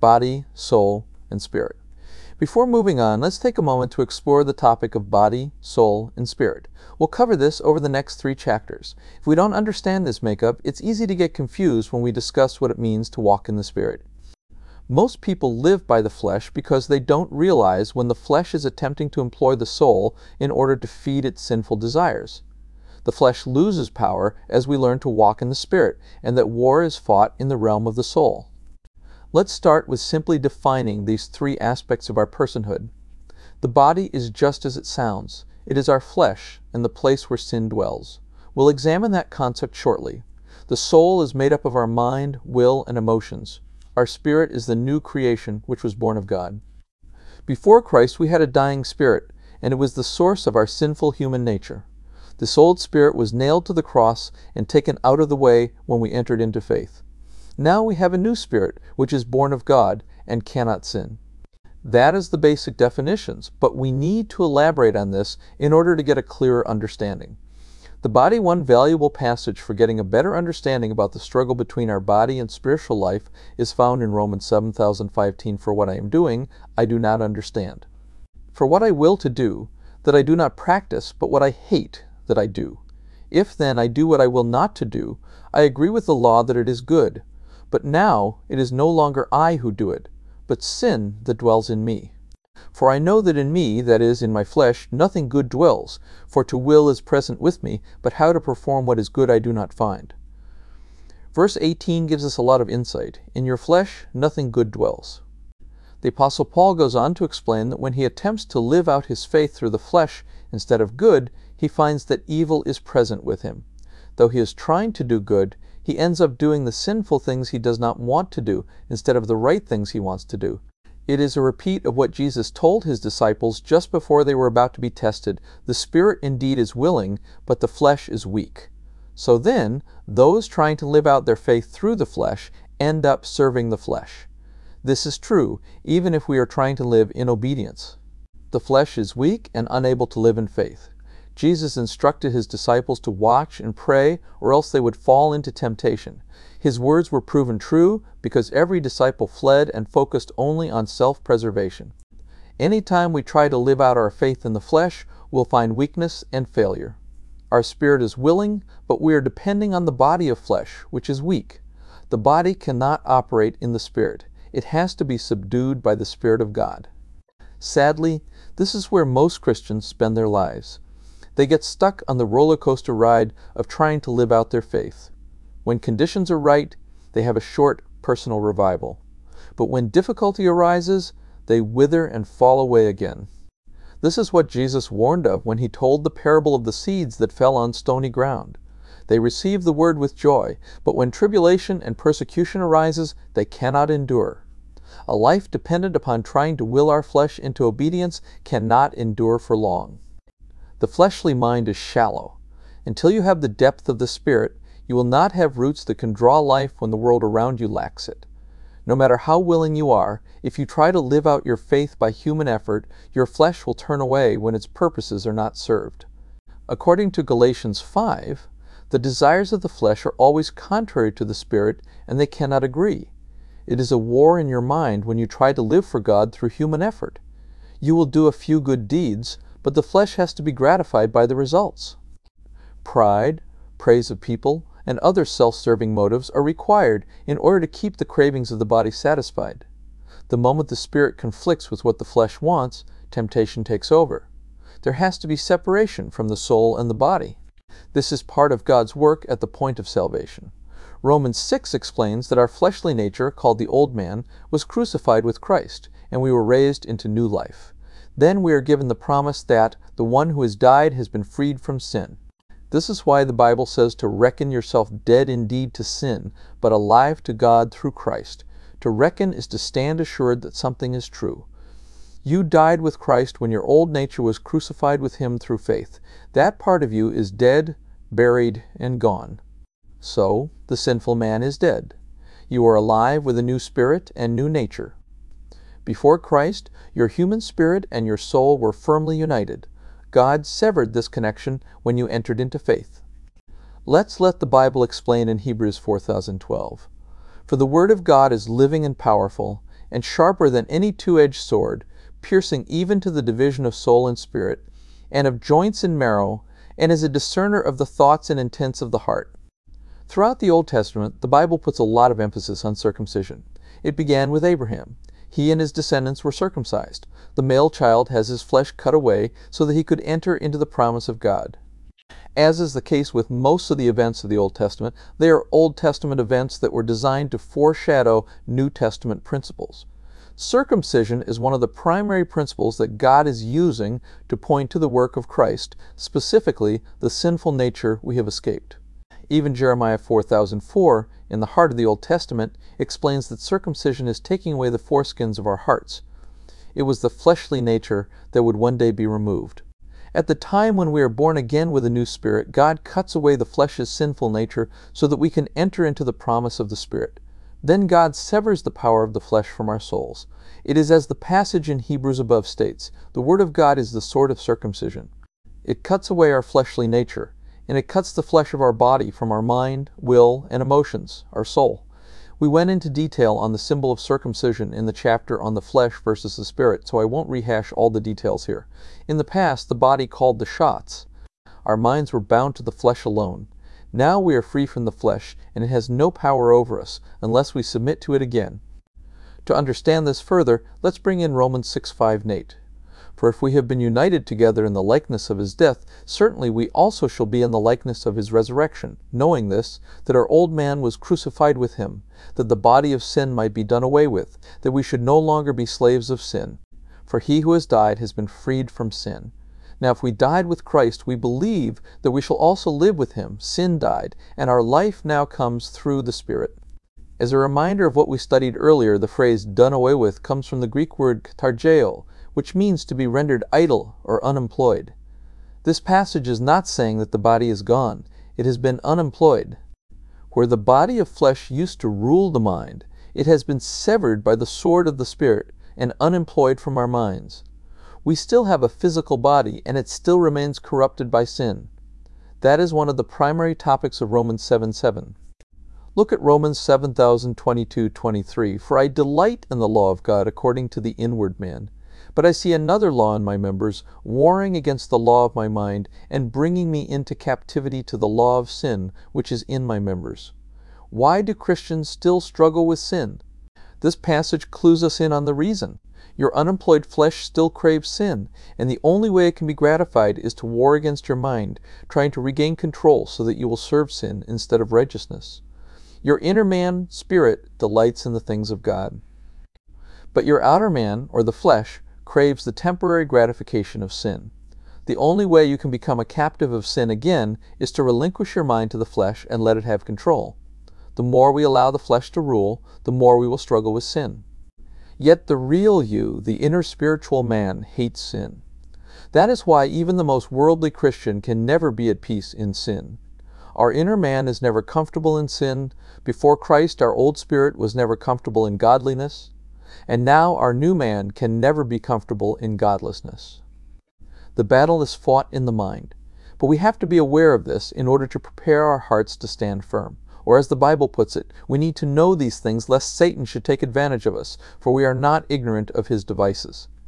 body, soul, and spirit. Before moving on, let's take a moment to explore the topic of body, soul, and spirit. We'll cover this over the next 3 chapters. If we don't understand this makeup, it's easy to get confused when we discuss what it means to walk in the Spirit. Most people live by the flesh because they don't realize when the flesh is attempting to employ the soul in order to feed its sinful desires. The flesh loses power as we learn to walk in the Spirit, and that war is fought in the realm of the soul. Let's start with simply defining these 3 aspects of our personhood. The body is just as it sounds. It is our flesh and the place where sin dwells. We'll examine that concept shortly. The soul is made up of our mind, will, and emotions. Our spirit is the new creation which was born of God. Before Christ, we had a dying spirit, and it was the source of our sinful human nature. This old spirit was nailed to the cross and taken out of the way when we entered into faith. Now we have a new spirit, which is born of God and cannot sin. That is the basic definitions, but we need to elaborate on this in order to get a clearer understanding. The Body One valuable passage for getting a better understanding about the struggle between our body and spiritual life is found in Romans 7:15. For what I am doing, I do not understand. For what I will to do, that I do not practice, but what I hate, that I do. If then I do what I will not to do, I agree with the law that it is good. But now it is no longer I who do it, but sin that dwells in me. For I know that in me, that is, in my flesh, nothing good dwells, for to will is present with me, but how to perform what is good I do not find. Verse 18 gives us a lot of insight. In your flesh, nothing good dwells. The Apostle Paul goes on to explain that when he attempts to live out his faith through the flesh instead of good, he finds that evil is present with him. Though he is trying to do good, he ends up doing the sinful things he does not want to do instead of the right things he wants to do. It is a repeat of what Jesus told his disciples just before they were about to be tested. The spirit indeed is willing, but the flesh is weak. So then, those trying to live out their faith through the flesh end up serving the flesh. This is true, even if we are trying to live in obedience. The flesh is weak and unable to live in faith. Jesus instructed his disciples to watch and pray, or else they would fall into temptation. His words were proven true because every disciple fled and focused only on self-preservation. Anytime we try to live out our faith in the flesh, we'll find weakness and failure. Our spirit is willing, but we are depending on the body of flesh, which is weak. The body cannot operate in the spirit. It has to be subdued by the Spirit of God. Sadly, this is where most Christians spend their lives. They get stuck on the roller coaster ride of trying to live out their faith. When conditions are right, they have a short personal revival. But when difficulty arises, they wither and fall away again. This is what Jesus warned of when he told the parable of the seeds that fell on stony ground. They receive the word with joy, but when tribulation and persecution arises, they cannot endure. A life dependent upon trying to will our flesh into obedience cannot endure for long. The fleshly mind is shallow. Until you have the depth of the Spirit, you will not have roots that can draw life when the world around you lacks it. No matter how willing you are, if you try to live out your faith by human effort, your flesh will turn away when its purposes are not served. According to Galatians 5, the desires of the flesh are always contrary to the Spirit, and they cannot agree. It is a war in your mind when you try to live for God through human effort. You will do a few good deeds, but the flesh has to be gratified by the results. Pride, praise of people, and other self-serving motives are required in order to keep the cravings of the body satisfied. The moment the spirit conflicts with what the flesh wants, temptation takes over. There has to be separation from the soul and the body. This is part of God's work at the point of salvation. Romans 6 explains that our fleshly nature, called the old man, was crucified with Christ, and we were raised into new life. Then we are given the promise that the one who has died has been freed from sin. This is why the Bible says to reckon yourself dead indeed to sin, but alive to God through Christ. To reckon is to stand assured that something is true. You died with Christ when your old nature was crucified with him through faith. That part of you is dead, buried, and gone. So, the sinful man is dead. You are alive with a new spirit and new nature. Before Christ, your human spirit and your soul were firmly united. God severed this connection when you entered into faith. Let's let the Bible explain in Hebrews 4:12. For the Word of God is living and powerful, and sharper than any two-edged sword, piercing even to the division of soul and spirit, and of joints and marrow, and is a discerner of the thoughts and intents of the heart. Throughout the Old Testament, the Bible puts a lot of emphasis on circumcision. It began with Abraham. He and his descendants were circumcised. The male child has his flesh cut away so that he could enter into the promise of God. As is the case with most of the events of the Old Testament, they are Old Testament events that were designed to foreshadow New Testament principles. Circumcision is one of the primary principles that God is using to point to the work of Christ, specifically the sinful nature we have escaped. Even Jeremiah 4:1004, in the heart of the Old Testament, explains that circumcision is taking away the foreskins of our hearts. It was the fleshly nature that would one day be removed. At the time when we are born again with a new spirit, God cuts away the flesh's sinful nature so that we can enter into the promise of the Spirit. Then God severs the power of the flesh from our souls. It is as the passage in Hebrews above states, the Word of God is the sword of circumcision. It cuts away our fleshly nature, and it cuts the flesh of our body from our mind, will, and emotions, our soul. We went into detail on the symbol of circumcision in the chapter on the flesh versus the spirit, so I won't rehash all the details here. In the past, the body called the shots. Our minds were bound to the flesh alone. Now we are free from the flesh, and it has no power over us unless we submit to it again. To understand this further, let's bring in Romans 6:5 and 8. For if we have been united together in the likeness of his death, certainly we also shall be in the likeness of his resurrection, knowing this, that our old man was crucified with him, that the body of sin might be done away with, that we should no longer be slaves of sin. For he who has died has been freed from sin. Now if we died with Christ, we believe that we shall also live with him. Sin died, and our life now comes through the Spirit. As a reminder of what we studied earlier, the phrase done away with comes from the Greek word katargeo, which means to be rendered idle or unemployed. This passage is not saying that the body is gone. It has been unemployed. Where the body of flesh used to rule the mind, it has been severed by the sword of the Spirit and unemployed from our minds. We still have a physical body, and it still remains corrupted by sin. That is one of the primary topics of Romans 7:7. Look at Romans 7022-23. For I delight in the law of God according to the inward man. But I see another law in my members, warring against the law of my mind, and bringing me into captivity to the law of sin, which is in my members. Why do Christians still struggle with sin? This passage clues us in on the reason. Your unemployed flesh still craves sin, and the only way it can be gratified is to war against your mind, trying to regain control so that you will serve sin instead of righteousness. Your inner man, spirit, delights in the things of God. But your outer man, or the flesh, craves the temporary gratification of sin. The only way you can become a captive of sin again is to relinquish your mind to the flesh and let it have control. The more we allow the flesh to rule, the more we will struggle with sin. Yet the real you, the inner spiritual man, hates sin. That is why even the most worldly Christian can never be at peace in sin. Our inner man is never comfortable in sin. Before Christ, our old spirit was never comfortable in godliness. And now our new man can never be comfortable in godlessness. The battle is fought in the mind. But we have to be aware of this in order to prepare our hearts to stand firm. Or as the Bible puts it, we need to know these things lest Satan should take advantage of us, for we are not ignorant of his devices.